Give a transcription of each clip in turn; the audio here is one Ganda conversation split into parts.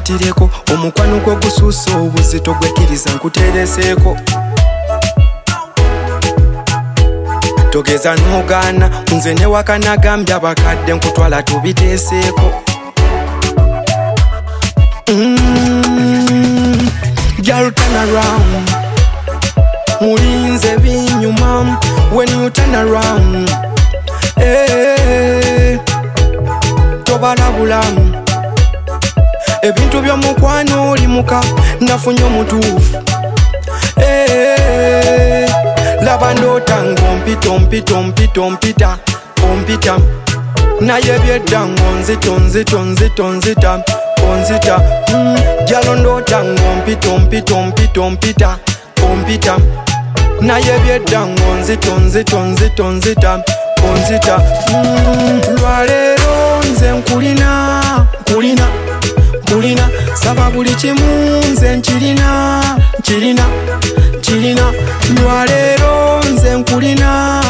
nkumatireko omukwano gwo gusuusa obuzito gwekiriza nkutereseeko togeza n'ogaana nze ne wakanagambye abakadde nkutwala tubiteeseeko Girl turn around mulinze binyuma when you turn around tobalabula ebintu by'omukwano olimuka nafunye omutuufu laba ndoota ng'ompita naye byedda ng'onzita gyalo ndoota ng'ompita naye byedda ng'onzita lwaleero nze nkulina saba buli kimu nze nkirina lwaleero nze nkulina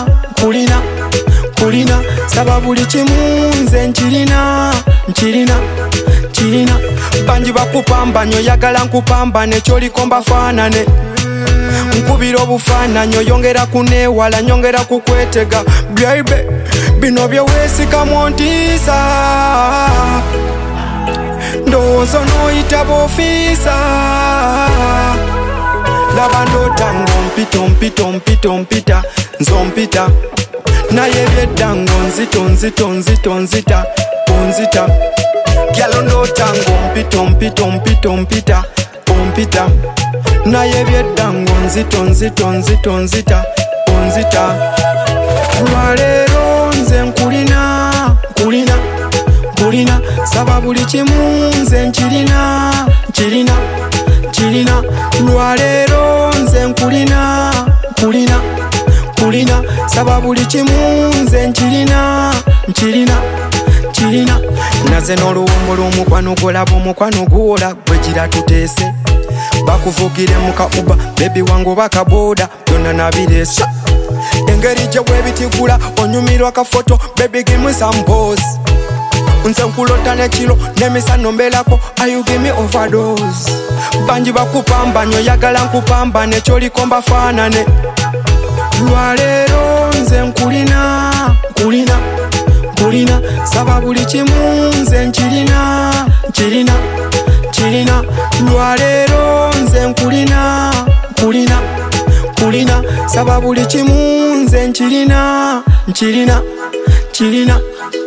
saba buli kimu nze nkirina bangi bakupambanya oyagala nkupambane kyoliko mbafaanane nkubira obufaananyi oyongera kuneewala nyongera kukwetega baby bino byeweesikamu ontiisa ndowooza n'oyita b'ofiisa laba ndoota ng'ompita nzompita naye byedda ng'onzita gyalo ndoota ng'ompita naye byedda ng'onzita lwaleero nze nkulina saba buli kimu nze nkirina lwaleero nze nkulina saba buli kimu nze nkirina naze n'oluwombo lw'omukwano golaba omukwano guwola gwegira tuteese bakuvugire muka uba bebi wangu bakaboda byonna nabireese engeri gye bwebitigula onyumirwa kafoto bebi gimme some pose nze nkulota nekiro nemisano mbelako you give me overdose bangi bakupambanya oyagala nkupambane kyoliko mbafaanane lwaleero nze nkulina saba buli kimu nze nkirina lwaleero nze nkulina saba buli kimu nze nkirina